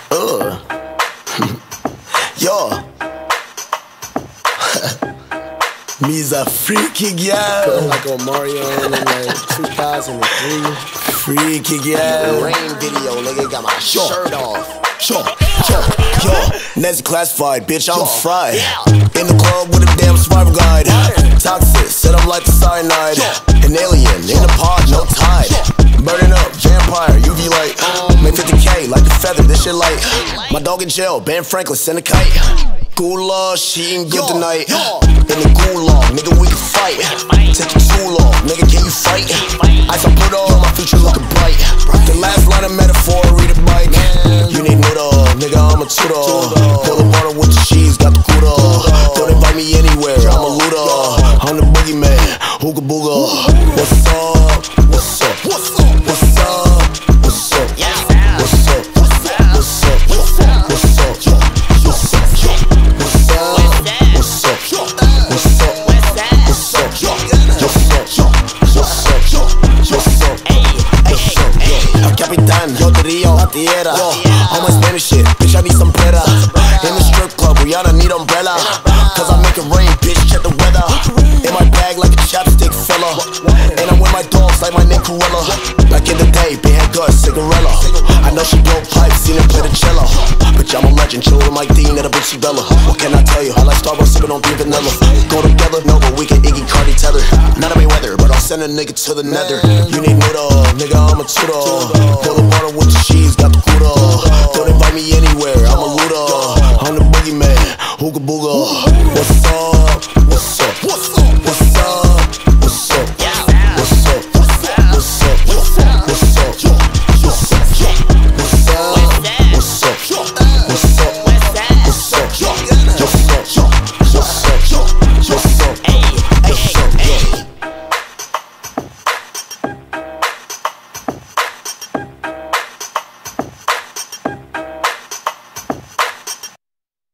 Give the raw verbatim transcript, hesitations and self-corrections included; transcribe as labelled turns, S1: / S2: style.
S1: Uh. Yo. Me's a freaky girl.
S2: Like on Mario in like two thousand three.
S1: Freaky girl.
S2: Rain video, nigga, got my
S1: Sure.
S2: shirt off.
S1: Sure, sure, yo, Nezzy classified, bitch, I'm
S2: Sure.
S1: fried.
S2: Yeah.
S1: In the club with a damn survival guide. Toxic, set up like the cyanide. An alien, in a pod, no tide. Burning up, vampire, U V light. Make fifty K, like the feather, this shit light. My dog in jail, Ben Franklin, send a kite. Gula, she ain't good tonight. In the gulag, nigga, we can fight. Take it too long, nigga, can you fight? Ice I put on, my future looking bright. The last line of metaphor, read a bike. You need noodle, nigga, I'm a tutor. Fill the water with the cheese, got the cooler. Don't invite me anywhere, I'm a looter. I'm the boogeyman, hooga booga. What's up? What's up? What's up? What's up? What's up? What's up? What's up? What's up? What's up? What's up? What's up? What's up? What's up? What's up? What's up? What's up? El Capitan, yo te río, la tierra. All my Spanish shit, bitch, I need some preda. In the strip club, Rihanna need umbrella. Cause I make it rain, bitch, check the weather. In my bag like a chapstick fella. And I'm with my dogs like my name Cruella. Back in the day, big head gut, cigarella. I know she blow pipes, seen her play the cello. Bitch, I'm a legend, chill with Mike Dean at a bitch Bella. What can I tell you? I like Starbucks, sipping on green vanilla. Go together, no, but we can Iggy Cardi tether. Not a Mayweather, but I'll send a nigga to the nether. You need noodle, nigga, I'm a tutor. Fill the water with the cheese, got the cooler. Don't invite me anywhere,